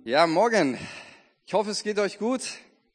Ja, morgen. Ich hoffe, es geht euch gut.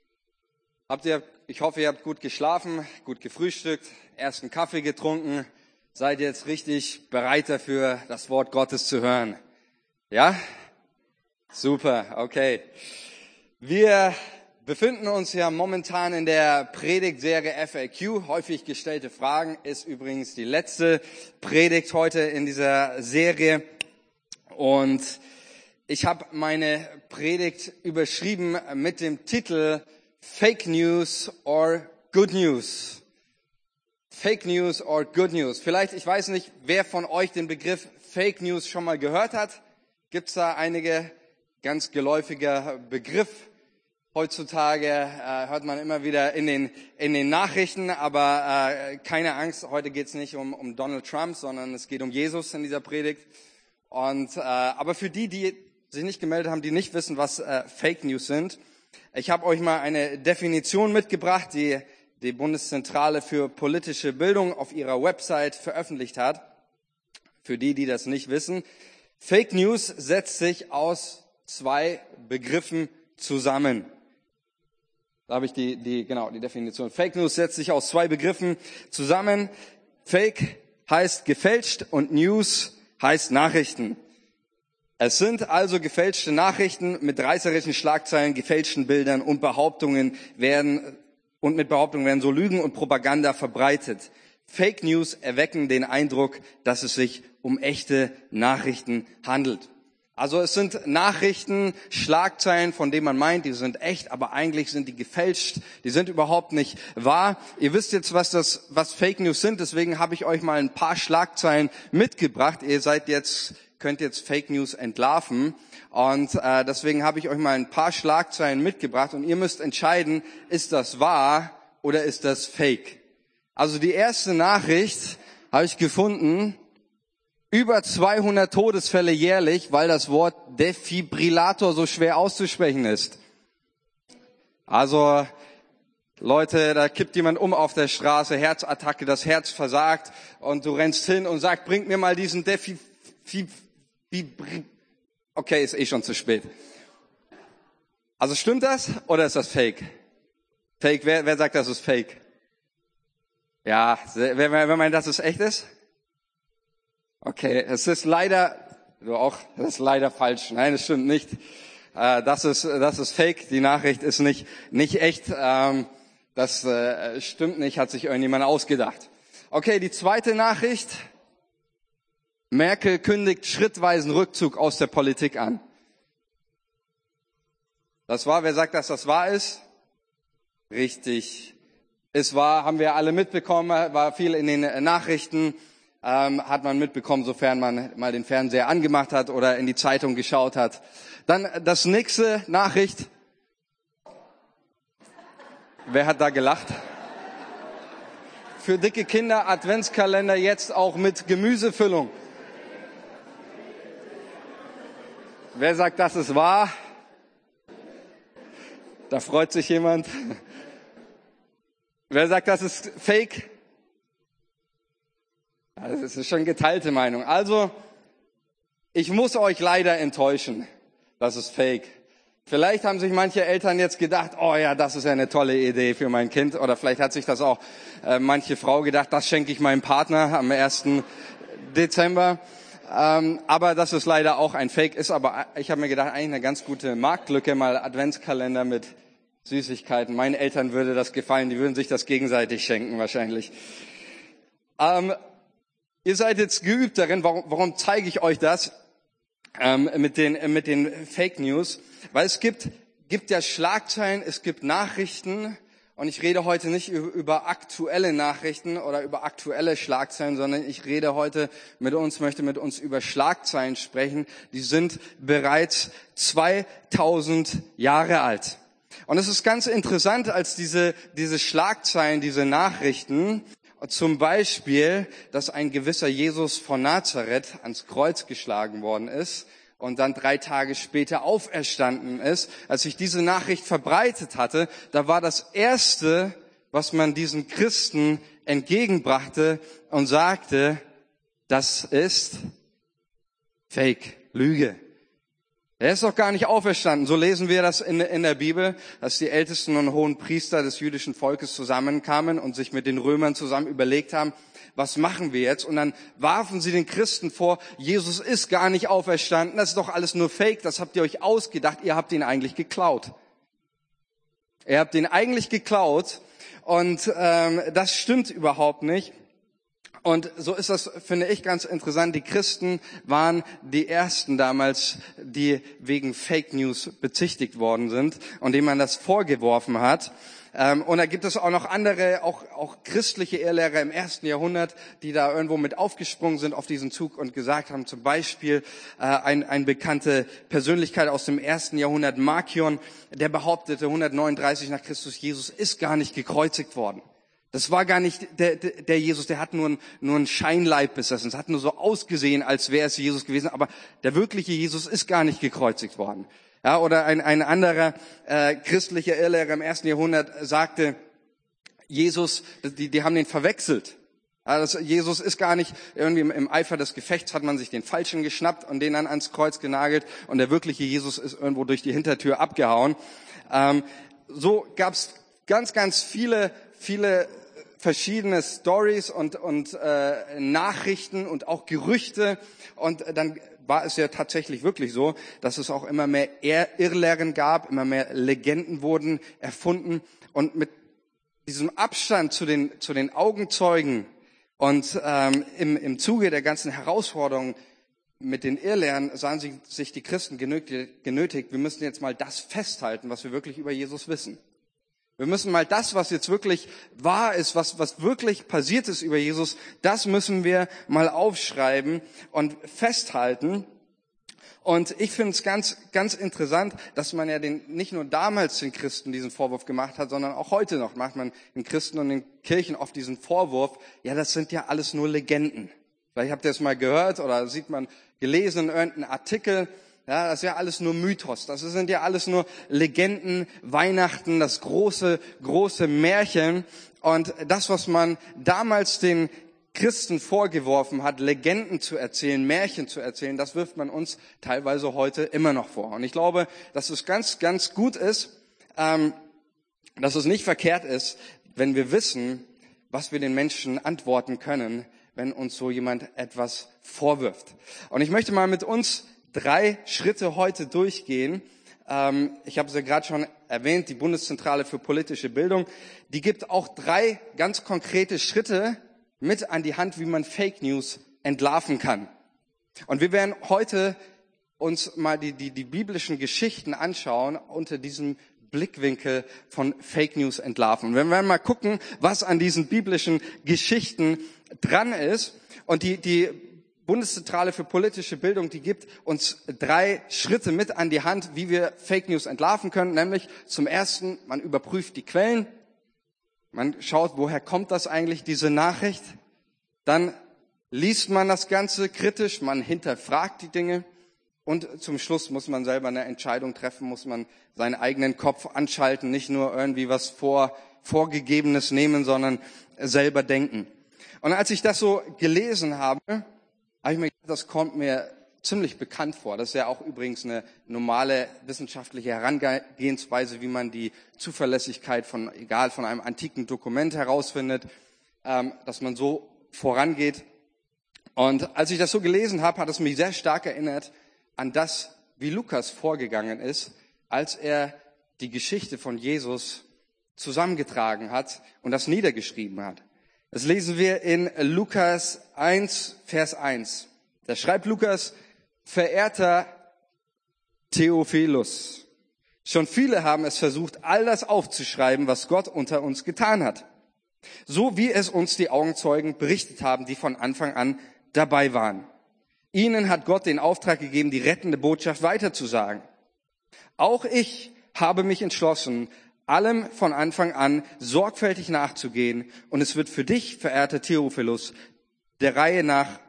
Ich hoffe, ihr habt gut geschlafen, gut gefrühstückt, ersten Kaffee getrunken. Seid jetzt richtig bereit dafür, das Wort Gottes zu hören. Ja? Super, okay. Wir befinden uns ja momentan in der Predigtserie FAQ. Häufig gestellte Fragen ist übrigens die letzte Predigt heute in dieser Serie. Und ich habe meine Predigt überschrieben mit dem Titel Fake News or Good News. Fake News or Good News. Vielleicht, ich weiß nicht, wer von euch den Begriff Fake News schon mal gehört hat. Gibt es da einige ganz geläufiger Begriff? Heutzutage hört man immer wieder in den Nachrichten, aber keine Angst, heute geht es nicht um Donald Trump, sondern es geht um Jesus in dieser Predigt. Und aber für die sich nicht gemeldet haben, die nicht wissen, was Fake News sind, ich habe euch mal eine Definition mitgebracht, die die Bundeszentrale für politische Bildung auf ihrer Website veröffentlicht hat. Für die das nicht wissen. Fake News setzt sich aus zwei Begriffen zusammen. Da habe ich die Definition. Fake News setzt sich aus zwei Begriffen zusammen. Fake heißt gefälscht und News heißt Nachrichten. Es sind also gefälschte Nachrichten mit reißerischen Schlagzeilen, gefälschten Bildern und mit Behauptungen werden so Lügen und Propaganda verbreitet. Fake News erwecken den Eindruck, dass es sich um echte Nachrichten handelt. Also es sind Nachrichten, Schlagzeilen, von denen man meint, die sind echt, aber eigentlich sind die gefälscht, die sind überhaupt nicht wahr. Ihr wisst jetzt, was Fake News sind, deswegen habe ich euch mal ein paar Schlagzeilen mitgebracht. Ihr könnt jetzt Fake News entlarven und deswegen habe ich euch mal ein paar Schlagzeilen mitgebracht und ihr müsst entscheiden, ist das wahr oder ist das Fake? Also die erste Nachricht habe ich gefunden: Über 200 Todesfälle jährlich, weil das Wort Defibrillator so schwer auszusprechen ist. Also Leute, da kippt jemand um auf der Straße, Herzattacke, das Herz versagt und du rennst hin und sagst, bringt mir mal diesen Okay, ist schon zu spät. Also stimmt das oder ist das Fake? Fake, wer sagt, das ist Fake? Ja, wer meint, dass es echt ist? Okay, es ist leider falsch. Nein, es stimmt nicht. Das ist Fake. Die Nachricht ist nicht echt. Das stimmt nicht, hat sich irgendjemand ausgedacht. Okay, die zweite Nachricht. Merkel kündigt schrittweisen Rückzug aus der Politik an. Das war, wer sagt, dass das wahr ist? Richtig. Es war, haben wir alle mitbekommen, war viel in den Nachrichten. Hat man mitbekommen, sofern man mal den Fernseher angemacht hat oder in die Zeitung geschaut hat. Dann das nächste Nachricht. Wer hat da gelacht? Für dicke Kinder Adventskalender jetzt auch mit Gemüsefüllung. Wer sagt, das ist wahr? Da freut sich jemand. Wer sagt, das ist Fake? Das ist schon geteilte Meinung. Also, ich muss euch leider enttäuschen. Das ist Fake. Vielleicht haben sich manche Eltern jetzt gedacht, oh ja, das ist ja eine tolle Idee für mein Kind. Oder vielleicht hat sich das auch manche Frau gedacht, das schenke ich meinem Partner am 1. Dezember. Aber das ist leider auch ein Fake. Aber ich habe mir gedacht, eigentlich eine ganz gute Marktlücke, mal Adventskalender mit Süßigkeiten. Meinen Eltern würde das gefallen. Die würden sich das gegenseitig schenken wahrscheinlich. Ihr seid jetzt geübt darin. Warum zeige ich euch das mit den Fake News? Weil es gibt ja Schlagzeilen, es gibt Nachrichten. Und ich rede heute nicht über aktuelle Nachrichten oder über aktuelle Schlagzeilen, sondern ich möchte mit uns über Schlagzeilen sprechen. Die sind bereits 2000 Jahre alt. Und es ist ganz interessant, als diese Schlagzeilen, diese Nachrichten, zum Beispiel, dass ein gewisser Jesus von Nazareth ans Kreuz geschlagen worden ist und dann 3 Tage später auferstanden ist. Als sich diese Nachricht verbreitet hatte, da war das Erste, was man diesen Christen entgegenbrachte und sagte, das ist Fake, Lüge. Er ist doch gar nicht auferstanden. So lesen wir das in der Bibel, dass die Ältesten und hohen Priester des jüdischen Volkes zusammenkamen und sich mit den Römern zusammen überlegt haben, was machen wir jetzt? Und dann warfen sie den Christen vor, Jesus ist gar nicht auferstanden, das ist doch alles nur Fake, das habt ihr euch ausgedacht, ihr habt ihn eigentlich geklaut. Ihr habt ihn eigentlich geklaut und das stimmt überhaupt nicht. Und so ist das, finde ich, ganz interessant. Die Christen waren die ersten damals, die wegen Fake News bezichtigt worden sind und denen man das vorgeworfen hat. Und da gibt es auch noch andere, auch christliche Irrlehrer im 1. Jahrhundert, die da irgendwo mit aufgesprungen sind auf diesen Zug und gesagt haben, zum Beispiel eine bekannte Persönlichkeit aus dem 1. Jahrhundert, Markion, der behauptete 139 nach Christus, Jesus ist gar nicht gekreuzigt worden. Das war gar nicht der Jesus, der hat nur einen Scheinleib besessen. Es hat nur so ausgesehen, als wäre es Jesus gewesen, aber der wirkliche Jesus ist gar nicht gekreuzigt worden. Ja, oder ein anderer christlicher Irrlehrer im 1. Jahrhundert sagte, Jesus, die haben den verwechselt. Ja, Jesus ist gar nicht, irgendwie im Eifer des Gefechts hat man sich den Falschen geschnappt und den dann ans Kreuz genagelt und der wirkliche Jesus ist irgendwo durch die Hintertür abgehauen. So gab's ganz, ganz viele verschiedene Stories und Nachrichten und auch Gerüchte. Und dann war es ja tatsächlich wirklich so, dass es auch immer mehr Irrlehren gab, immer mehr Legenden wurden erfunden. Und mit diesem Abstand zu den Augenzeugen und im Zuge der ganzen Herausforderungen mit den Irrlehren sahen sich die Christen genötigt, wir müssen jetzt mal das festhalten, was wir wirklich über Jesus wissen. Wir müssen mal das, was jetzt wirklich wahr ist, was wirklich passiert ist über Jesus, das müssen wir mal aufschreiben und festhalten. Und ich finde es ganz, ganz interessant, dass man ja nicht nur damals den Christen diesen Vorwurf gemacht hat, sondern auch heute noch macht man den Christen und den Kirchen oft diesen Vorwurf, ja, das sind ja alles nur Legenden. Vielleicht habt ihr es mal gehört oder sieht man gelesen in irgendeinem Artikel. Ja, das ist ja alles nur Mythos. Das sind ja alles nur Legenden, Weihnachten, das große, große Märchen. Und das, was man damals den Christen vorgeworfen hat, Legenden zu erzählen, Märchen zu erzählen, das wirft man uns teilweise heute immer noch vor. Und ich glaube, dass es ganz, ganz gut ist, dass es nicht verkehrt ist, wenn wir wissen, was wir den Menschen antworten können, wenn uns so jemand etwas vorwirft. Und ich möchte mal mit uns 3 Schritte heute durchgehen. Ich habe es ja gerade schon erwähnt, die Bundeszentrale für politische Bildung, die gibt auch 3 ganz konkrete Schritte mit an die Hand, wie man Fake News entlarven kann. Und wir werden heute uns mal die biblischen Geschichten anschauen unter diesem Blickwinkel von Fake News entlarven. Und wenn wir mal gucken, was an diesen biblischen Geschichten dran ist, und die Bundeszentrale für politische Bildung, die gibt uns 3 Schritte mit an die Hand, wie wir Fake News entlarven können. Nämlich zum ersten, man überprüft die Quellen. Man schaut, woher kommt das eigentlich, diese Nachricht. Dann liest man das Ganze kritisch, man hinterfragt die Dinge. Und zum Schluss muss man selber eine Entscheidung treffen, muss man seinen eigenen Kopf anschalten, nicht nur irgendwie was Vorgegebenes nehmen, sondern selber denken. Und als ich das so gelesen habe ich mir gedacht, das kommt mir ziemlich bekannt vor. Das ist ja auch übrigens eine normale wissenschaftliche Herangehensweise, wie man die Zuverlässigkeit von einem antiken Dokument herausfindet, dass man so vorangeht. Und als ich das so gelesen habe, hat es mich sehr stark erinnert an das, wie Lukas vorgegangen ist, als er die Geschichte von Jesus zusammengetragen hat und das niedergeschrieben hat. Das lesen wir in Lukas 1, Vers 1. Da schreibt Lukas: Verehrter Theophilus, schon viele haben es versucht, all das aufzuschreiben, was Gott unter uns getan hat. So wie es uns die Augenzeugen berichtet haben, die von Anfang an dabei waren. Ihnen hat Gott den Auftrag gegeben, die rettende Botschaft weiterzusagen. Auch ich habe mich entschlossen, allem von Anfang an sorgfältig nachzugehen, und es wird für dich, verehrter Theophilus, der Reihe nach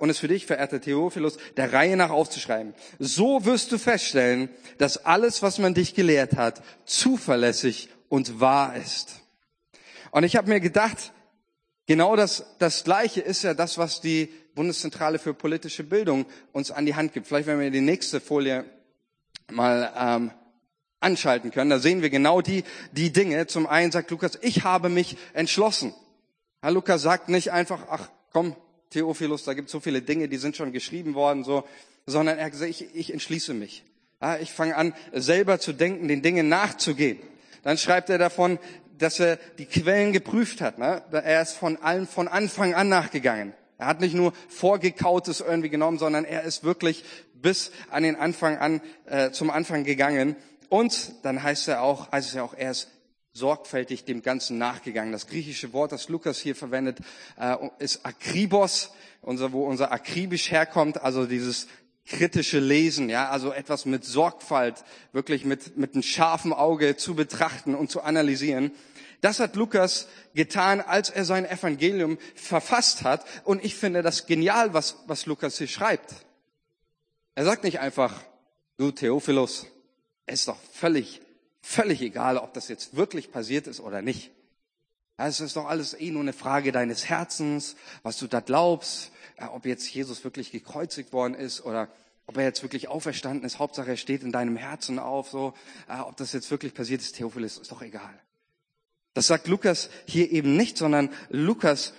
aufzuschreiben. So wirst du feststellen, dass alles, was man dich gelehrt hat, zuverlässig und wahr ist. Und ich habe mir gedacht, genau das Gleiche ist ja das, was die Bundeszentrale für politische Bildung uns an die Hand gibt. Vielleicht, wenn wir die nächste Folie anschalten können, da sehen wir genau die Dinge. Zum einen sagt Lukas, ich habe mich entschlossen. Ja, Lukas sagt nicht einfach, ach komm, Theophilus, da gibt es so viele Dinge, die sind schon geschrieben worden, so, sondern er sagt, ich entschließe mich. Ja, ich fange an, selber zu denken, den Dingen nachzugehen. Dann schreibt er davon, dass er die Quellen geprüft hat. Ne? Er ist von allem von Anfang an nachgegangen. Er hat nicht nur Vorgekautes irgendwie genommen, sondern er ist wirklich bis an den Anfang an, zum Anfang gegangen. Und dann heißt es ja auch, er ist sorgfältig dem Ganzen nachgegangen. Das griechische Wort, das Lukas hier verwendet, ist Akribos, wo unser akribisch herkommt, also dieses kritische Lesen, ja, also etwas mit Sorgfalt, wirklich mit einem scharfen Auge zu betrachten und zu analysieren. Das hat Lukas getan, als er sein Evangelium verfasst hat. Und ich finde das genial, was Lukas hier schreibt. Er sagt nicht einfach, du Theophilus, es ist doch völlig egal, ob das jetzt wirklich passiert ist oder nicht. Es ist doch alles nur eine Frage deines Herzens, was du da glaubst, ob jetzt Jesus wirklich gekreuzigt worden ist oder ob er jetzt wirklich auferstanden ist. Hauptsache, er steht in deinem Herzen auf, so, ob das jetzt wirklich passiert ist, Theophilus, ist doch egal. Das sagt Lukas hier eben nicht, sondern Lukas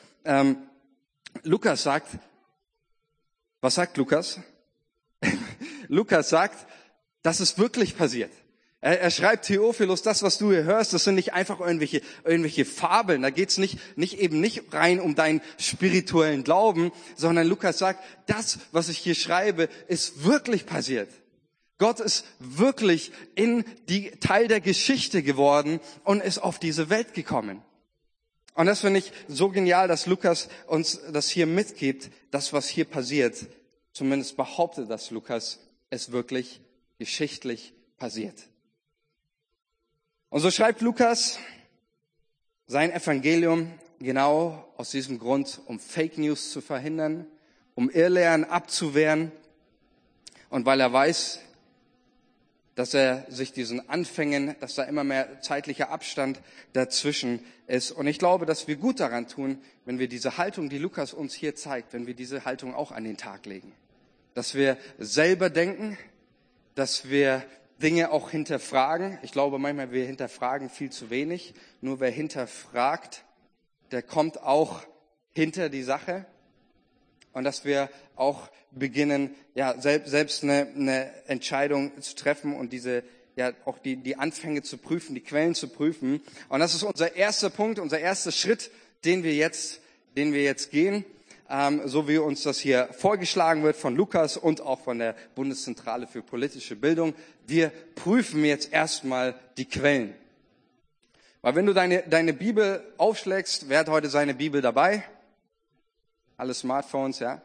sagt, was sagt Lukas? Lukas sagt, dass es wirklich passiert. Er schreibt Theophilus, das, was du hier hörst, das sind nicht einfach irgendwelche Fabeln. Da geht's nicht rein um deinen spirituellen Glauben, sondern Lukas sagt, das, was ich hier schreibe, ist wirklich passiert. Gott ist wirklich in die Teil der Geschichte geworden und ist auf diese Welt gekommen. Und das finde ich so genial, dass Lukas uns das hier mitgibt, das, was hier passiert. Zumindest behauptet das Lukas, es wirklich geschichtlich passiert. Und so schreibt Lukas sein Evangelium genau aus diesem Grund, um Fake News zu verhindern, um Irrlehren abzuwehren und weil er weiß, dass er sich diesen Anfängen, dass da immer mehr zeitlicher Abstand dazwischen ist. Und ich glaube, dass wir gut daran tun, wenn wir diese Haltung, die Lukas uns hier zeigt, wenn wir diese Haltung auch an den Tag legen. Dass wir selber denken, dass wir Dinge auch hinterfragen. Ich glaube manchmal, wir hinterfragen viel zu wenig. Nur wer hinterfragt, der kommt auch hinter die Sache. Und dass wir auch beginnen, ja, selbst eine Entscheidung zu treffen und auch die Anfänge zu prüfen, die Quellen zu prüfen. Und das ist unser erster Punkt, unser erster Schritt, den wir jetzt gehen. So wie uns das hier vorgeschlagen wird von Lukas und auch von der Bundeszentrale für politische Bildung. Wir prüfen jetzt erstmal die Quellen. Weil wenn du deine Bibel aufschlägst, wer hat heute seine Bibel dabei? Alle Smartphones, ja.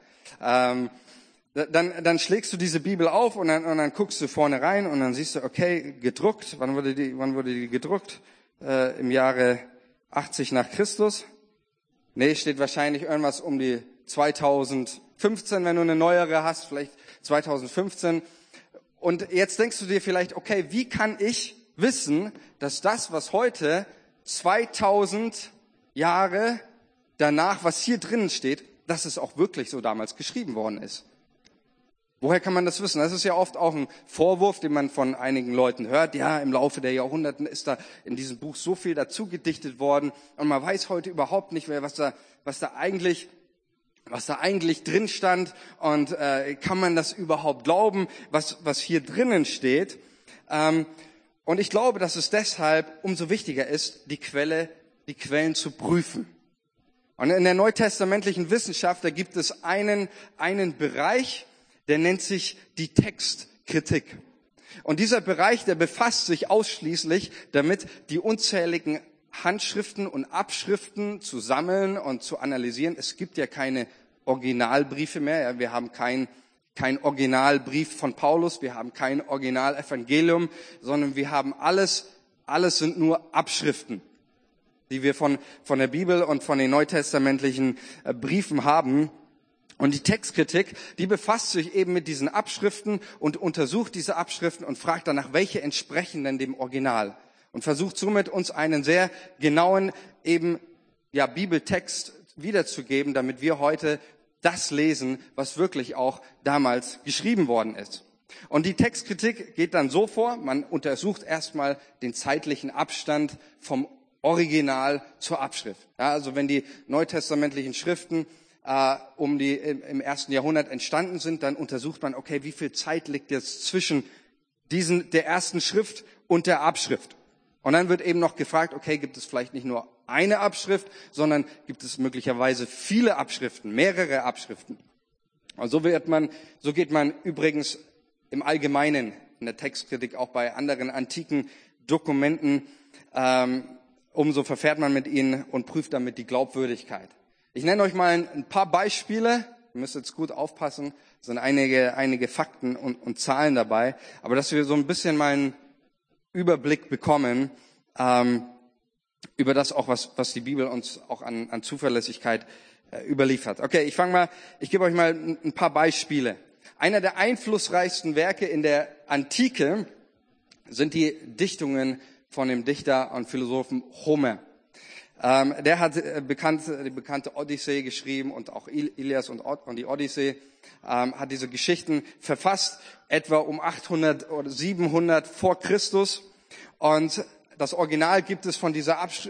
Dann schlägst du diese Bibel auf und dann guckst du vorne rein und dann siehst du, okay, gedruckt. Wann wurde die gedruckt? Im Jahre 80 nach Christus. Nee, steht wahrscheinlich irgendwas um die 2015, wenn du eine neuere hast, vielleicht 2015. Und jetzt denkst du dir vielleicht, okay, wie kann ich wissen, dass das, was heute 2000 Jahre danach, was hier drinnen steht, dass es auch wirklich so damals geschrieben worden ist? Woher kann man das wissen? Das ist ja oft auch ein Vorwurf, den man von einigen Leuten hört. Ja, im Laufe der Jahrhunderten ist da in diesem Buch so viel dazu gedichtet worden und man weiß heute überhaupt nicht mehr, was da eigentlich drin stand und kann man das überhaupt glauben, was hier drinnen steht? Und ich glaube, dass es deshalb umso wichtiger ist, die Quellen zu prüfen. Und in der neutestamentlichen Wissenschaft, da gibt es einen Bereich, der nennt sich die Textkritik. Und dieser Bereich, der befasst sich ausschließlich damit, die unzähligen Handschriften und Abschriften zu sammeln und zu analysieren. Es gibt ja keine Originalbriefe mehr. Ja, wir haben kein Originalbrief von Paulus, wir haben kein Originalevangelium, sondern wir haben alles sind nur Abschriften, die wir von der Bibel und von den neutestamentlichen Briefen haben. Und die Textkritik, die befasst sich eben mit diesen Abschriften und untersucht diese Abschriften und fragt danach, welche entsprechen denn dem Original. Und versucht somit uns einen sehr genauen Bibeltext wiederzugeben, damit wir heute das lesen, was wirklich auch damals geschrieben worden ist. Und die Textkritik geht dann so vor, man untersucht erstmal den zeitlichen Abstand vom Original zur Abschrift. Ja, also wenn die neutestamentlichen Schriften im 1. Jahrhundert entstanden sind, dann untersucht man, okay, wie viel Zeit liegt jetzt zwischen der ersten Schrift und der Abschrift. Und dann wird eben noch gefragt, okay, gibt es vielleicht nicht nur eine Abschrift, sondern gibt es möglicherweise viele Abschriften, mehrere Abschriften. Und so geht man übrigens im Allgemeinen in der Textkritik auch bei anderen antiken Dokumenten, umso verfährt man mit ihnen und prüft damit die Glaubwürdigkeit. Ich nenne euch mal ein paar Beispiele. Ihr müsst jetzt gut aufpassen. Es sind einige Fakten und Zahlen dabei. Aber dass wir so ein bisschen mal einen Überblick bekommen, über das auch, was die Bibel uns auch an Zuverlässigkeit überliefert. Okay, ich gebe euch mal ein paar Beispiele. Einer der einflussreichsten Werke in der Antike sind die Dichtungen von dem Dichter und Philosophen Homer. Der hat die bekannte Odyssee geschrieben und auch Ilias und die Odyssee, hat diese Geschichten verfasst, etwa um 800 oder 700 vor Christus. Und das Original gibt es von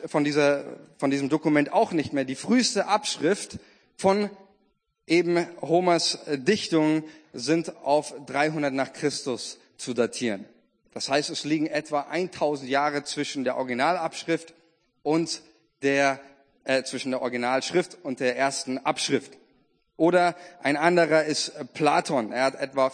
diesem Dokument auch nicht mehr. Die früheste Abschrift von eben Homers Dichtungen sind auf 300 nach Christus zu datieren. Das heißt, es liegen etwa 1000 Jahre zwischen der Originalabschrift und zwischen der Originalschrift und der ersten Abschrift. Oder ein anderer ist Platon. Er hat etwa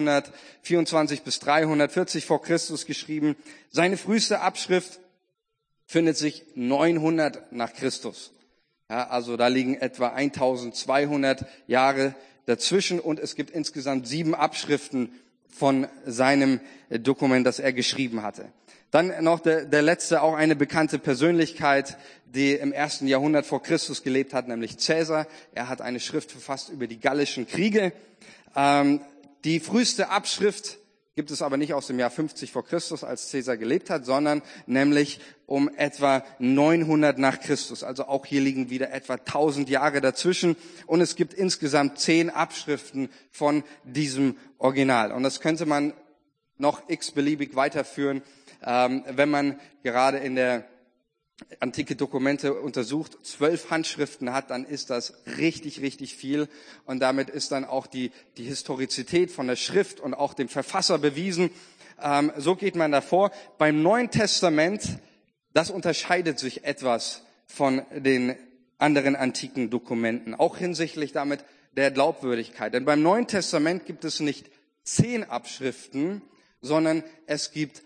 424 bis 340 vor Christus geschrieben. Seine früheste Abschrift findet sich 900 nach Christus. Ja, also da liegen etwa 1200 Jahre dazwischen und es gibt insgesamt 7 Abschriften von seinem Dokument, das er geschrieben hatte. Dann noch der letzte, auch eine bekannte Persönlichkeit, die im 1. Jahrhundert vor Christus gelebt hat, nämlich Cäsar. Er hat eine Schrift verfasst über die Gallischen Kriege. Die früheste Abschrift gibt es aber nicht aus dem Jahr 50 vor Christus, als Cäsar gelebt hat, sondern nämlich um etwa 900 nach Christus. Also auch hier liegen wieder etwa 1000 Jahre dazwischen. Und es gibt insgesamt 10 Abschriften von diesem Original. Und das könnte man noch x-beliebig weiterführen. Wenn man gerade in der antike Dokumente untersucht, 12 Handschriften hat, dann ist das richtig, richtig viel. Und damit ist dann auch die Historizität von der Schrift und auch dem Verfasser bewiesen. So geht man davor. Beim Neuen Testament, das unterscheidet sich etwas von den anderen antiken Dokumenten, auch hinsichtlich damit der Glaubwürdigkeit. Denn beim Neuen Testament gibt es nicht 10 Abschriften, sondern es gibt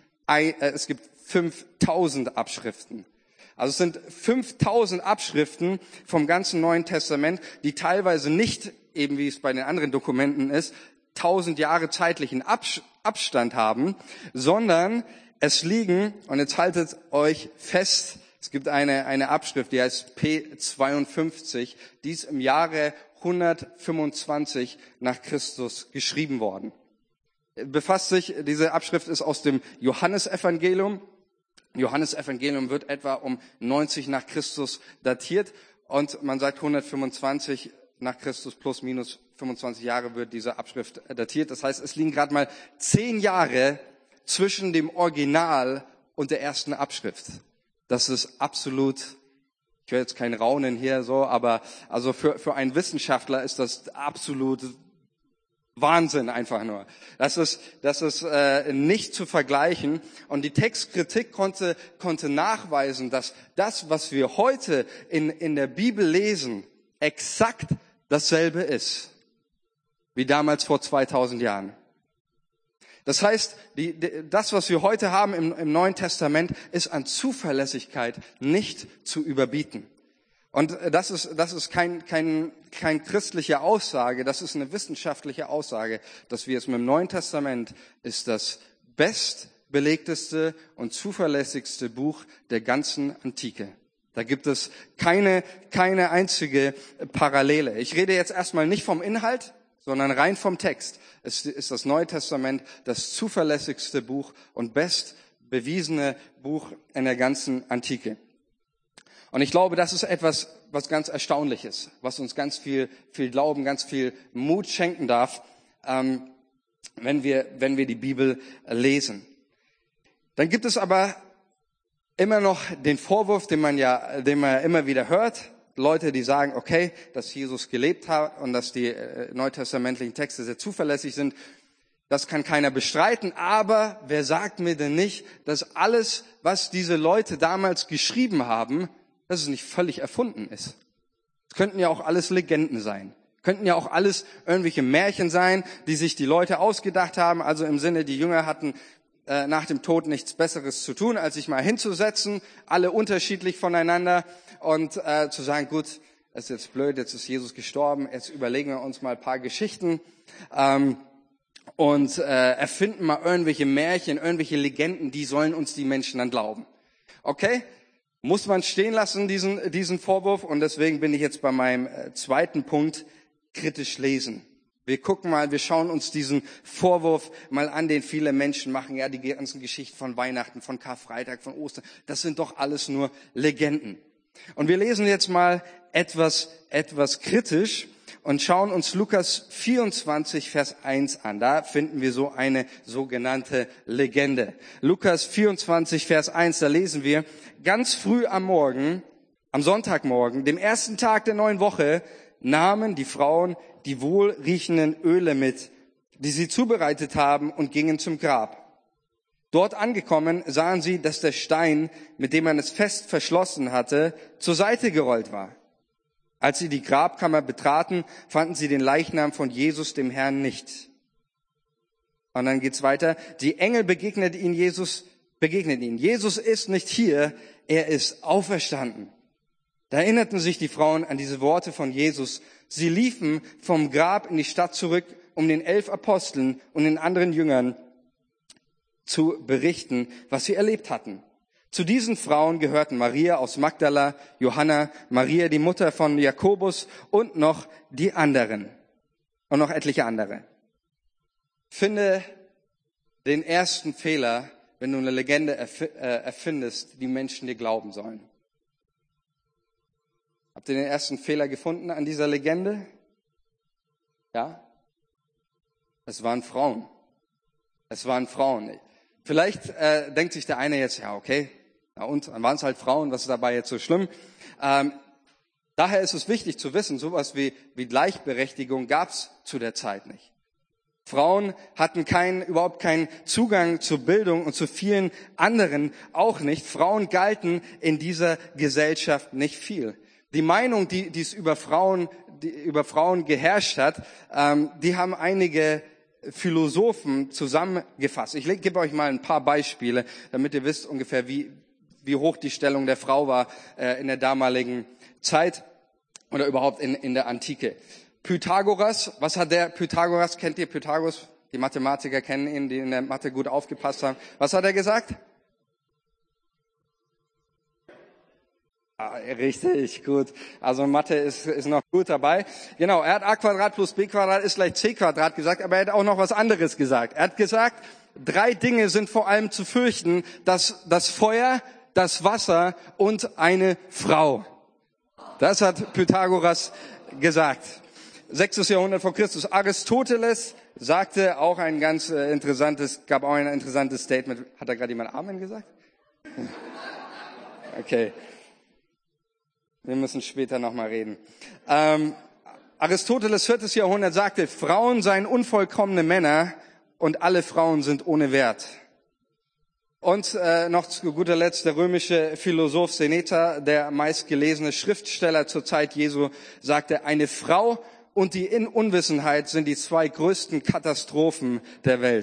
5000 Abschriften. Also es sind 5000 Abschriften vom ganzen Neuen Testament, die teilweise nicht, eben wie es bei den anderen Dokumenten ist, 1000 Jahre zeitlichen Abstand haben, sondern es liegen, und jetzt haltet euch fest, es gibt eine Abschrift, die heißt P52, die ist im Jahre 125 nach Christus geschrieben worden. Diese Abschrift ist aus dem Johannesevangelium. Johannesevangelium wird etwa um 90 nach Christus datiert und man sagt 125 nach Christus plus minus 25 Jahre wird diese Abschrift datiert. Das heißt, es liegen gerade mal 10 Jahre zwischen dem Original und der ersten Abschrift. Das ist absolut, ich höre jetzt kein Raunen hier so, aber also für einen Wissenschaftler ist das absolut Wahnsinn einfach nur. Das ist nicht zu vergleichen. Und die Textkritik konnte nachweisen, dass das, was wir heute in der Bibel lesen, exakt dasselbe ist wie damals vor 2000 Jahren. Das heißt, das, was wir heute haben im Neuen Testament, ist an Zuverlässigkeit nicht zu überbieten. Und das ist kein christliche Aussage, das ist eine wissenschaftliche Aussage, dass wir es mit dem Neuen Testament ist das bestbelegteste und zuverlässigste Buch der ganzen Antike. Da gibt es keine einzige Parallele. Ich rede jetzt erstmal nicht vom Inhalt, sondern rein vom Text. Es ist das Neue Testament das zuverlässigste Buch und bestbewiesene Buch in der ganzen Antike. Und ich glaube, das ist etwas, was ganz Erstaunliches, was uns ganz viel Glauben, ganz viel Mut schenken darf. wenn wir die Bibel lesen. Dann gibt es aber immer noch den Vorwurf, den man immer wieder hört. Leute, die sagen, okay, dass Jesus gelebt hat und dass die neutestamentlichen Texte sehr zuverlässig sind, das kann keiner bestreiten. Aber wer sagt mir denn nicht, dass alles, was diese Leute damals geschrieben haben, dass es nicht völlig erfunden ist? Es könnten ja auch alles Legenden sein. Könnten ja auch alles irgendwelche Märchen sein, die sich die Leute ausgedacht haben. Also im Sinne, die Jünger hatten nach dem Tod nichts Besseres zu tun, als sich mal hinzusetzen, alle unterschiedlich voneinander und zu sagen, gut, es ist jetzt blöd, jetzt ist Jesus gestorben, jetzt überlegen wir uns mal ein paar Geschichten und erfinden mal irgendwelche Märchen, irgendwelche Legenden, die sollen uns die Menschen dann glauben. Okay, muss man stehen lassen, diesen Vorwurf, und deswegen bin ich jetzt bei meinem zweiten Punkt, kritisch lesen. Wir schauen uns diesen Vorwurf mal an, den viele Menschen machen. Ja, die ganzen Geschichten von Weihnachten, von Karfreitag, von Ostern, das sind doch alles nur Legenden. Und wir lesen jetzt mal etwas kritisch und schauen uns Lukas 24, Vers 1 an. Da finden wir so eine sogenannte Legende. Lukas 24, Vers 1, da lesen wir, ganz früh am Morgen, am Sonntagmorgen, dem ersten Tag der neuen Woche, nahmen die Frauen die wohlriechenden Öle mit, die sie zubereitet haben, und gingen zum Grab. Dort angekommen, sahen sie, dass der Stein, mit dem man es fest verschlossen hatte, zur Seite gerollt war. Als sie die Grabkammer betraten, fanden sie den Leichnam von Jesus, dem Herrn, nicht. Und dann geht's weiter. Die Engel begegnen ihnen. Jesus ist nicht hier, er ist auferstanden. Da erinnerten sich die Frauen an diese Worte von Jesus. Sie liefen vom Grab in die Stadt zurück, um den 11 Aposteln und den anderen Jüngern zu berichten, was sie erlebt hatten. Zu diesen Frauen gehörten Maria aus Magdala, Johanna, Maria, die Mutter von Jakobus, und noch die anderen. Und noch etliche andere. Finde den ersten Fehler, wenn du eine Legende erfindest, die Menschen dir glauben sollen. Habt ihr den ersten Fehler gefunden an dieser Legende? Ja? Es waren Frauen. Vielleicht denkt sich der eine jetzt, ja okay, na und, dann waren es halt Frauen, was ist dabei jetzt so schlimm? Daher ist es wichtig zu wissen, sowas wie Gleichberechtigung gab es zu der Zeit nicht. Frauen hatten überhaupt keinen Zugang zur Bildung und zu vielen anderen auch nicht. Frauen galten in dieser Gesellschaft nicht viel. Die Meinung, die es über Frauen geherrscht hat, die haben einige Philosophen zusammengefasst. Ich gebe euch mal ein paar Beispiele, damit ihr wisst ungefähr, wie hoch die Stellung der Frau war in der damaligen Zeit oder überhaupt in der Antike. Pythagoras, Pythagoras, kennt ihr Pythagoras? Die Mathematiker kennen ihn, die in der Mathe gut aufgepasst haben. Was hat er gesagt? Richtig, gut. Also Mathe ist noch gut dabei. Genau, er hat a² plus b² ist gleich c² gesagt, aber er hat auch noch was anderes gesagt. Er hat gesagt, 3 Dinge sind vor allem zu fürchten: das Feuer, das Wasser und eine Frau. Das hat Pythagoras gesagt. 6. Jahrhundert vor Christus. Aristoteles sagte auch gab auch ein interessantes Statement. Hat da gerade jemand Amen gesagt? Okay. Wir müssen später nochmal reden. Aristoteles 4. Jahrhundert sagte, Frauen seien unvollkommene Männer und alle Frauen sind ohne Wert. Und noch zu guter Letzt der römische Philosoph Seneca, der meistgelesene Schriftsteller zur Zeit Jesu, sagte, eine Frau und die Unwissenheit sind die 2 größten Katastrophen der Welt.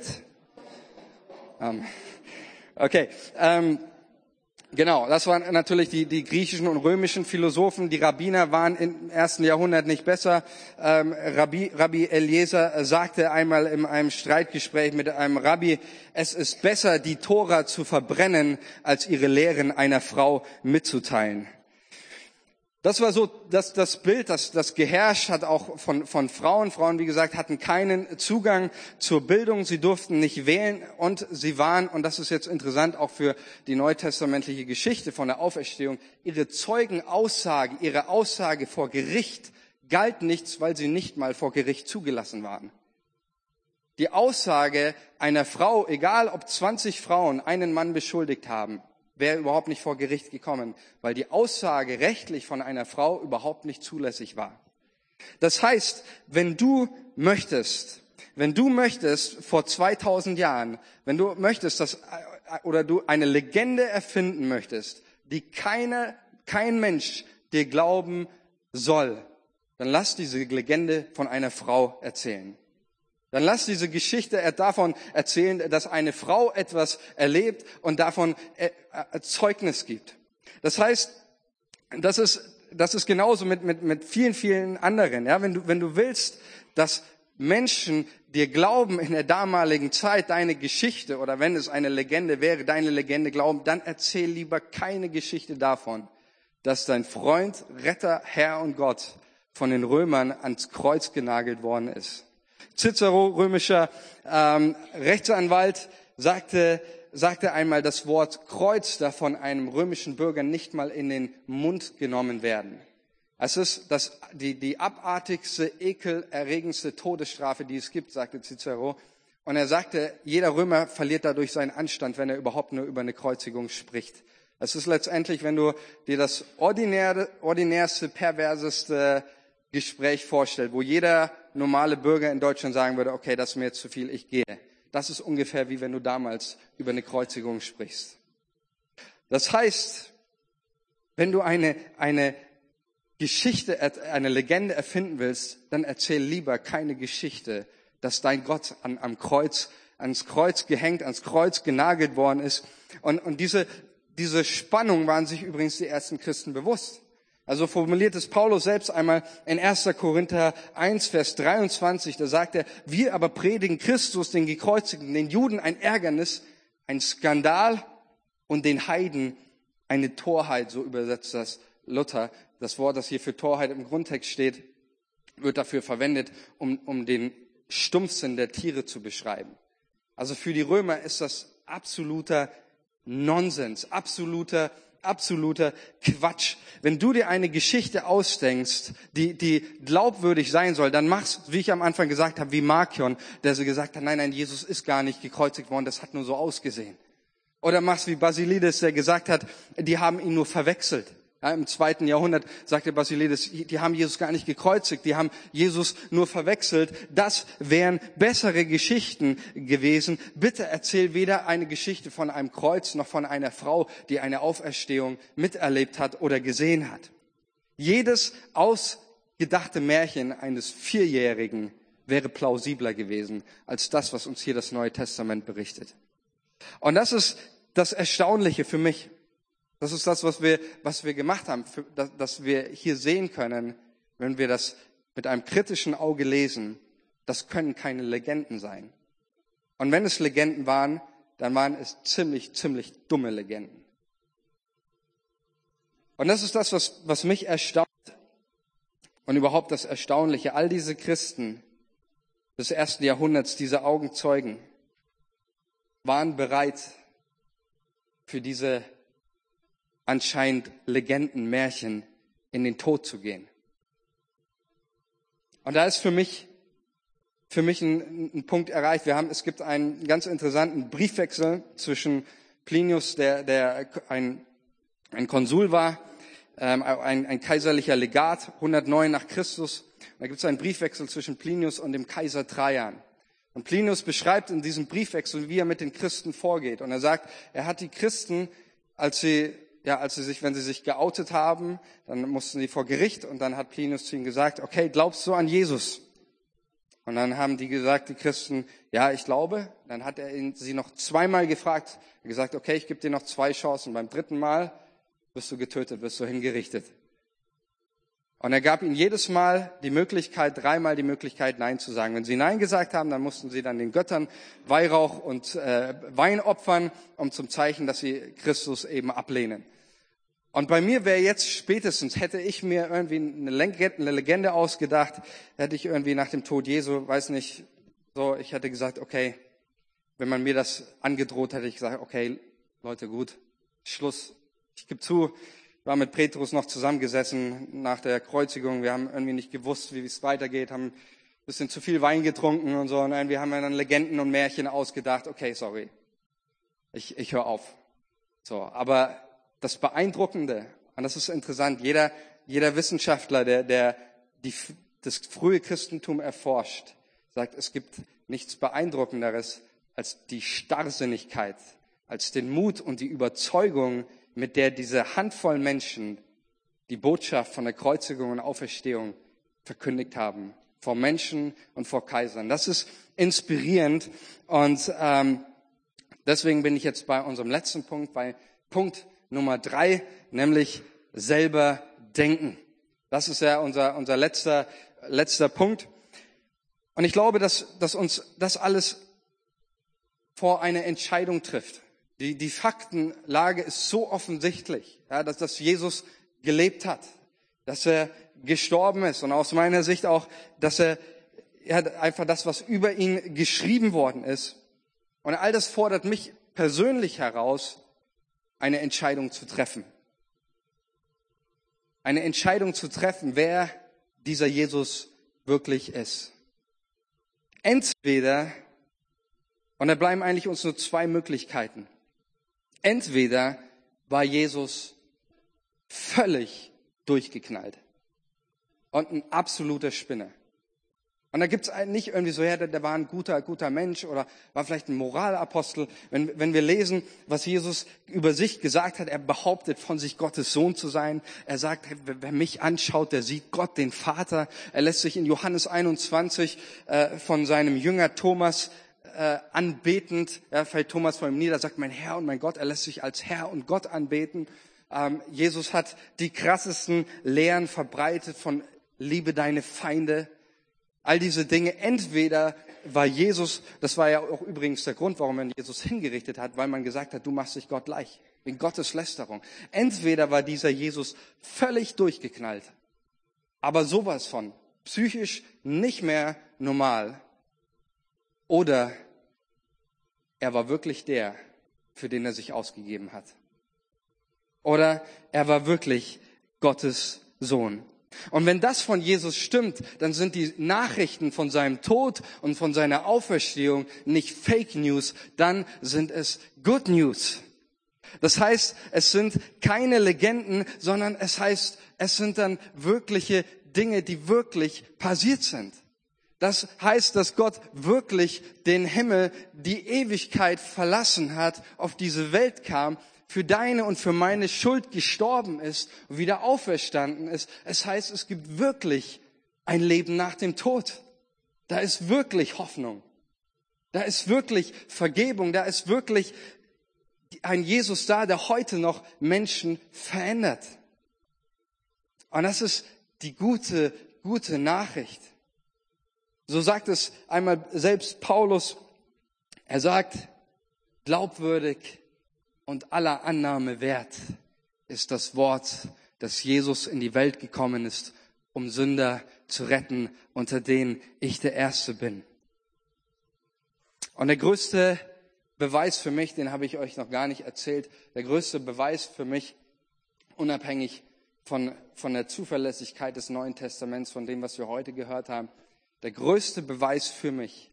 Okay. Genau, das waren natürlich die griechischen und römischen Philosophen. Die Rabbiner waren im 1. Jahrhundert nicht besser. Rabbi Eliezer sagte einmal in einem Streitgespräch mit einem Rabbi, es ist besser, die Tora zu verbrennen, als ihre Lehren einer Frau mitzuteilen. Das war so das Bild, das geherrscht hat auch von Frauen. Frauen, wie gesagt, hatten keinen Zugang zur Bildung. Sie durften nicht wählen und sie waren, und das ist jetzt interessant auch für die neutestamentliche Geschichte von der Auferstehung, ihre Aussage vor Gericht galt nichts, weil sie nicht mal vor Gericht zugelassen waren. die Aussage einer Frau, egal ob 20 Frauen einen Mann beschuldigt haben, wäre überhaupt nicht vor Gericht gekommen, weil die Aussage rechtlich von einer Frau überhaupt nicht zulässig war. Das heißt, wenn du möchtest vor 2000 Jahren, wenn du möchtest, oder du eine Legende erfinden möchtest, die kein Mensch dir glauben soll, dann lass diese Legende von einer Frau erzählen. Dann lass diese Geschichte davon erzählen, dass eine Frau etwas erlebt und davon Zeugnis gibt. Das heißt, das ist genauso mit vielen, vielen anderen. Ja, wenn du willst, dass Menschen dir glauben in der damaligen Zeit deine Geschichte, oder wenn es eine Legende wäre, deine Legende glauben, dann erzähl lieber keine Geschichte davon, dass dein Freund, Retter, Herr und Gott von den Römern ans Kreuz genagelt worden ist. Cicero, römischer Rechtsanwalt, sagte einmal, das Wort Kreuz darf von einem römischen Bürger nicht mal in den Mund genommen werden. Es ist die abartigste, ekelerregendste Todesstrafe, die es gibt, sagte Cicero. Und er sagte, jeder Römer verliert dadurch seinen Anstand, wenn er überhaupt nur über eine Kreuzigung spricht. Es ist letztendlich, wenn du dir das ordinärste, perverseste Gespräch vorstellst, wo jeder normale Bürger in Deutschland sagen würde, okay, das ist mir jetzt zu viel, ich gehe. Das ist ungefähr wie wenn du damals über eine Kreuzigung sprichst. Das heißt, wenn du eine Geschichte, eine Legende erfinden willst, dann erzähl lieber keine Geschichte, dass dein Gott ans Kreuz gehängt, ans Kreuz genagelt worden ist. Und diese Spannung waren sich übrigens die ersten Christen bewusst. Also formuliert es Paulus selbst einmal in 1. Korinther 1, Vers 23, da sagt er, wir aber predigen Christus, den Gekreuzigten, den Juden ein Ärgernis, ein Skandal und den Heiden eine Torheit, so übersetzt das Luther. Das Wort, das hier für Torheit im Grundtext steht, wird dafür verwendet, um den Stumpfsinn der Tiere zu beschreiben. Also für die Römer ist das absoluter Nonsens, absoluter Quatsch. Wenn du dir eine Geschichte ausdenkst, die glaubwürdig sein soll, dann mach's, wie ich am Anfang gesagt habe, wie Markion, der so gesagt hat, nein, Jesus ist gar nicht gekreuzigt worden, das hat nur so ausgesehen. Oder mach's wie Basilides, der gesagt hat, die haben ihn nur verwechselt. Ja, im 2. Jahrhundert sagte Basilides, die haben Jesus gar nicht gekreuzigt, die haben Jesus nur verwechselt. Das wären bessere Geschichten gewesen. Bitte erzähl weder eine Geschichte von einem Kreuz noch von einer Frau, die eine Auferstehung miterlebt hat oder gesehen hat. Jedes ausgedachte Märchen eines Vierjährigen wäre plausibler gewesen als das, was uns hier das Neue Testament berichtet. Und das ist das Erstaunliche für mich. Das ist das, was wir gemacht haben, dass wir hier sehen können, wenn wir das mit einem kritischen Auge lesen, das können keine Legenden sein. Und wenn es Legenden waren, dann waren es ziemlich dumme Legenden. Und das ist das, was mich erstaunt und überhaupt das Erstaunliche. All diese Christen des 1. Jahrhunderts, diese Augenzeugen, waren bereit für diese anscheinend Legenden, Märchen in den Tod zu gehen. Und da ist für mich ein Punkt erreicht. Es gibt einen ganz interessanten Briefwechsel zwischen Plinius, der ein Konsul war, ein kaiserlicher Legat, 109 nach Christus. Da gibt es einen Briefwechsel zwischen Plinius und dem Kaiser Trajan. Und Plinius beschreibt in diesem Briefwechsel, wie er mit den Christen vorgeht. Und er sagt, er hat die Christen, wenn sie sich geoutet haben, dann mussten sie vor Gericht und dann hat Plinius zu ihnen gesagt, okay, glaubst du an Jesus? Und dann haben die gesagt, die Christen, ja, ich glaube. Dann hat er sie noch zweimal gefragt. Er hat gesagt, okay, ich gebe dir noch 2 Chancen. Beim 3. Mal wirst du getötet, wirst du hingerichtet. Und er gab ihnen jedes Mal 3-mal die Möglichkeit, Nein zu sagen. Wenn sie Nein gesagt haben, dann mussten sie dann den Göttern Weihrauch und Wein opfern, um zum Zeichen, dass sie Christus eben ablehnen. Und bei mir wäre jetzt spätestens, hätte ich mir irgendwie eine Legende ausgedacht, hätte ich irgendwie nach dem Tod Jesu, weiß nicht, so, ich hätte gesagt, okay, wenn man mir das angedroht hätte, ich gesagt, okay, Leute, gut, Schluss. Ich gebe zu, ich war mit Petrus noch zusammengesessen nach der Kreuzigung, wir haben irgendwie nicht gewusst, wie es weitergeht, haben bisschen zu viel Wein getrunken und so. Nein, wir haben ja dann Legenden und Märchen ausgedacht. Okay, sorry, ich höre auf. So, aber das Beeindruckende, und das ist interessant, jeder Wissenschaftler, der das frühe Christentum erforscht, sagt, es gibt nichts Beeindruckenderes als die Starrsinnigkeit, als den Mut und die Überzeugung, mit der diese Handvoll Menschen die Botschaft von der Kreuzigung und Auferstehung verkündigt haben. Vor Menschen und vor Kaisern. Das ist inspirierend. Und deswegen bin ich jetzt bei unserem letzten Punkt, bei Punkt Nummer 3, nämlich selber denken. Das ist ja unser letzter Punkt. Und ich glaube, dass uns das alles vor eine Entscheidung trifft. Die Faktenlage ist so offensichtlich, ja, dass Jesus gelebt hat, dass er gestorben ist und aus meiner Sicht auch, dass er einfach das, was über ihn geschrieben worden ist. Und all das fordert mich persönlich heraus, eine Entscheidung zu treffen. Eine Entscheidung zu treffen, wer dieser Jesus wirklich ist. Entweder, und da bleiben eigentlich uns nur zwei Möglichkeiten. Entweder war Jesus völlig durchgeknallt und ein absoluter Spinner. Und da gibt's nicht irgendwie so, ja, der war ein guter Mensch oder war vielleicht ein Moralapostel. Wenn wir lesen, was Jesus über sich gesagt hat, er behauptet von sich Gottes Sohn zu sein. Er sagt, wer mich anschaut, der sieht Gott, den Vater. Er lässt sich in Johannes 21 von seinem Jünger Thomas anbetend, fällt Thomas vor ihm nieder, sagt mein Herr und mein Gott. Er lässt sich als Herr und Gott anbeten. Jesus hat die krassesten Lehren verbreitet von liebe deine Feinde. All diese Dinge, entweder war Jesus, das war ja auch übrigens der Grund, warum man Jesus hingerichtet hat, weil man gesagt hat, du machst dich Gott gleich, in Gotteslästerung. Entweder war dieser Jesus völlig durchgeknallt, aber sowas von psychisch nicht mehr normal, oder er war wirklich der, für den er sich ausgegeben hat. Oder er war wirklich Gottes Sohn. Und wenn das von Jesus stimmt, dann sind die Nachrichten von seinem Tod und von seiner Auferstehung nicht Fake News, dann sind es Good News. Das heißt, es sind keine Legenden, sondern es heißt, es sind dann wirkliche Dinge, die wirklich passiert sind. Das heißt, dass Gott wirklich den Himmel, die Ewigkeit verlassen hat, auf diese Welt kam, für deine und für meine Schuld gestorben ist und wieder auferstanden ist. Es heißt, es gibt wirklich ein Leben nach dem Tod. Da ist wirklich Hoffnung. Da ist wirklich Vergebung. Da ist wirklich ein Jesus da, der heute noch Menschen verändert. Und das ist die gute Nachricht. So sagt es einmal selbst Paulus. Er sagt, glaubwürdig und aller Annahme wert ist das Wort, dass Jesus in die Welt gekommen ist, um Sünder zu retten, unter denen ich der Erste bin. Und der größte Beweis für mich, den habe ich euch noch gar nicht erzählt, der größte Beweis für mich, unabhängig von der Zuverlässigkeit des Neuen Testaments, von dem, was wir heute gehört haben, der größte Beweis für mich,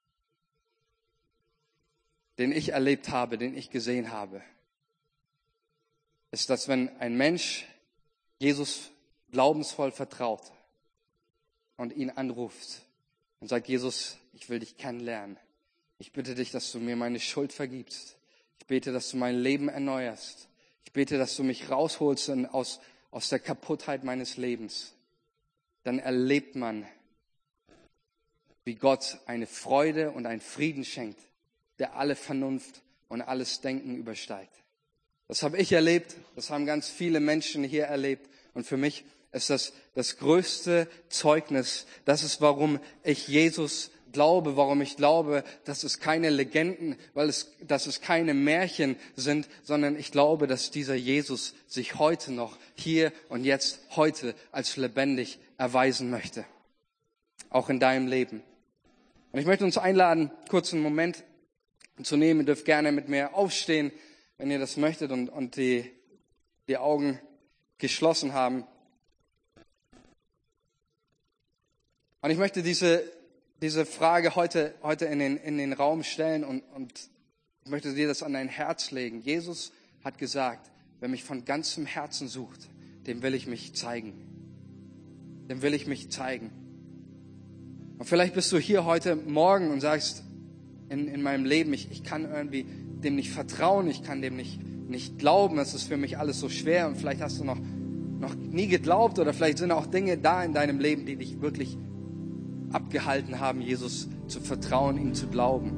den ich erlebt habe, den ich gesehen habe, ist, dass wenn ein Mensch Jesus glaubensvoll vertraut und ihn anruft und sagt, Jesus, ich will dich kennenlernen. Ich bitte dich, dass du mir meine Schuld vergibst. Ich bete, dass du mein Leben erneuerst. Ich bete, dass du mich rausholst aus der Kaputtheit meines Lebens. Dann erlebt man, wie Gott eine Freude und einen Frieden schenkt, der alle Vernunft und alles Denken übersteigt. Das habe ich erlebt, das haben ganz viele Menschen hier erlebt. Und für mich ist das größte Zeugnis. Das ist, warum ich Jesus glaube, warum ich glaube, dass es keine Legenden, dass es keine Märchen sind, sondern ich glaube, dass dieser Jesus sich heute noch, hier und jetzt, heute als lebendig erweisen möchte. Auch in deinem Leben. Und ich möchte uns einladen, kurz einen Moment zu nehmen. Ihr dürft gerne mit mir aufstehen, wenn ihr das möchtet und die Augen geschlossen haben. Und ich möchte diese diese Frage heute in den Raum stellen und ich möchte dir das an dein Herz legen. Jesus hat gesagt, wer mich von ganzem Herzen sucht, dem will ich mich zeigen. Dem will ich mich zeigen. Und vielleicht bist du hier heute Morgen und sagst, in meinem Leben, ich kann irgendwie dem nicht vertrauen, ich kann dem nicht glauben, es ist für mich alles so schwer und vielleicht hast du noch nie geglaubt oder vielleicht sind auch Dinge da in deinem Leben, die dich wirklich abgehalten haben, Jesus zu vertrauen, ihm zu glauben.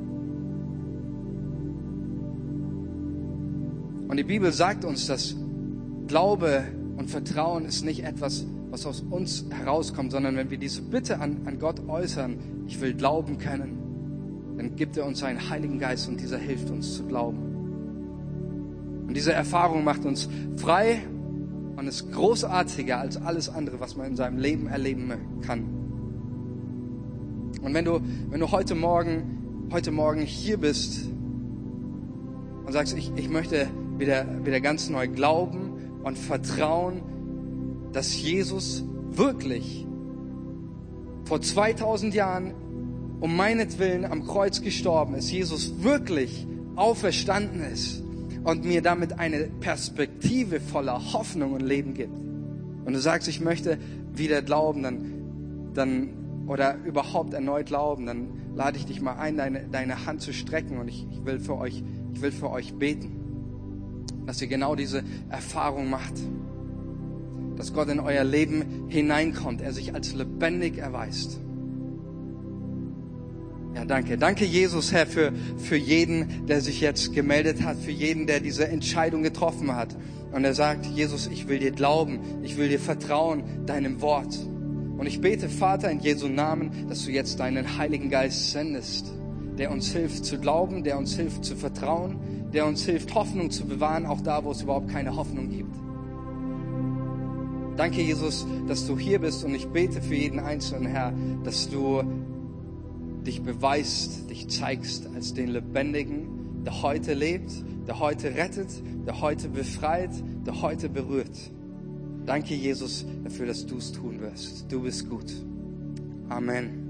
Und die Bibel sagt uns, dass Glaube und Vertrauen ist nicht etwas, was aus uns herauskommt, sondern wenn wir diese Bitte an Gott äußern, ich will glauben können, dann gibt er uns seinen Heiligen Geist und dieser hilft uns zu glauben. Und diese Erfahrung macht uns frei und ist großartiger als alles andere, was man in seinem Leben erleben kann. Und wenn du heute Morgen hier bist und sagst, ich möchte wieder ganz neu glauben und vertrauen, dass Jesus wirklich vor 2000 Jahren um meinetwillen am Kreuz gestorben ist, Jesus wirklich auferstanden ist und mir damit eine Perspektive voller Hoffnung und Leben gibt. Und du sagst, ich möchte wieder glauben, dann oder überhaupt erneut glauben, dann lade ich dich mal ein, deine Hand zu strecken und ich will für euch beten, dass ihr genau diese Erfahrung macht, dass Gott in euer Leben hineinkommt, er sich als lebendig erweist. Ja, danke. Danke, Jesus, Herr, für jeden, der sich jetzt gemeldet hat, für jeden, der diese Entscheidung getroffen hat. Und er sagt, Jesus, ich will dir glauben, ich will dir vertrauen, deinem Wort. Und ich bete, Vater, in Jesu Namen, dass du jetzt deinen Heiligen Geist sendest, der uns hilft zu glauben, der uns hilft zu vertrauen, der uns hilft, Hoffnung zu bewahren, auch da, wo es überhaupt keine Hoffnung gibt. Danke, Jesus, dass du hier bist und ich bete für jeden Einzelnen, Herr, dass du dich beweist, dich zeigst als den Lebendigen, der heute lebt, der heute rettet, der heute befreit, der heute berührt. Danke, Jesus, dafür, dass du es tun wirst. Du bist gut. Amen.